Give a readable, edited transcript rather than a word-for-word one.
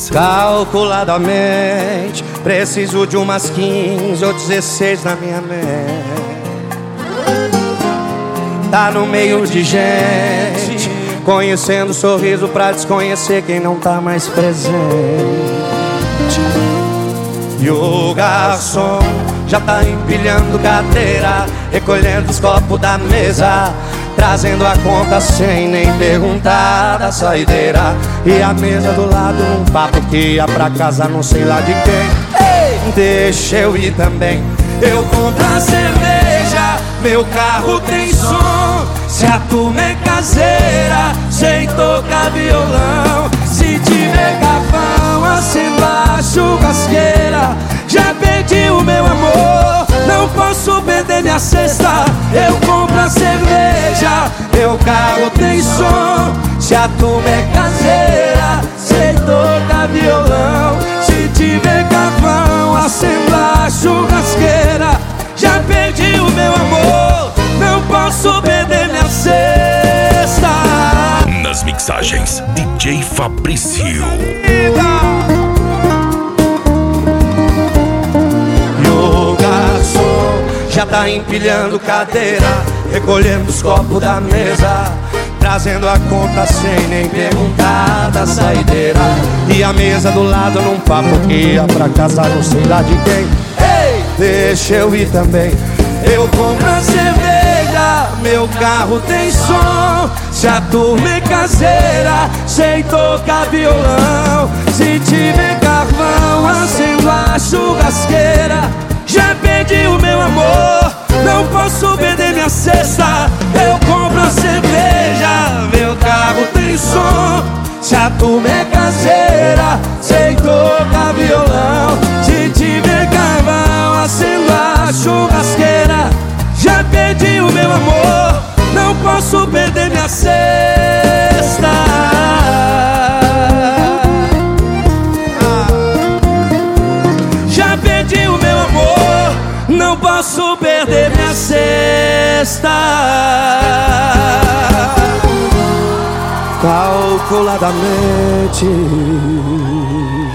Calculadamente, preciso de umas 15 ou 16 na minha mente. Tá no meio de gente, conhecendo o sorriso pra desconhecer quem não tá mais presente. E o garçom já tá empilhando cadeira, recolhendo os copos da mesa, trazendo a conta sem nem perguntar da saideira. E a mesa do lado num papo que ia pra casa não sei lá de quem. Ei, deixa eu ir também. Eu compro a cerveja, meu carro tem som. Se a turma é caseira, sei tocar violão. Se tiver carvão, acendo a churrasqueira. Já perdi o meu amor, não posso perder minha cesta. Eu compro a cerveja, meu carro tem som. Se a turma é caseira, sei tocar violão. Se tiver carvão, acendo a churrasqueira. Já perdi o meu amor, não posso perder minha cesta. Nas mixagens, DJ Fabrício. Já tá empilhando cadeira, recolhendo os copos da mesa, trazendo a conta sem nem perguntar da saideira. E a mesa do lado num papo que ia pra casa não sei lá de quem. Ei, deixa eu ir também. Eu compro a cerveja, meu carro tem som. Se a turma é caseira, sei tocar violão. Se tiver carvão, acendo a churrasqueira. Já perdi o meu amor, não posso perder minha cesta. Eu compro a cerveja, meu carro tem som. Se a turma é caseira, sei tocar violão. Se tiver carvão, acendo a churrasqueira. Já perdi o meu amor, não posso perder minha cesta. Já perdi o meu amor, não posso perder minha cesta. Calculadamente.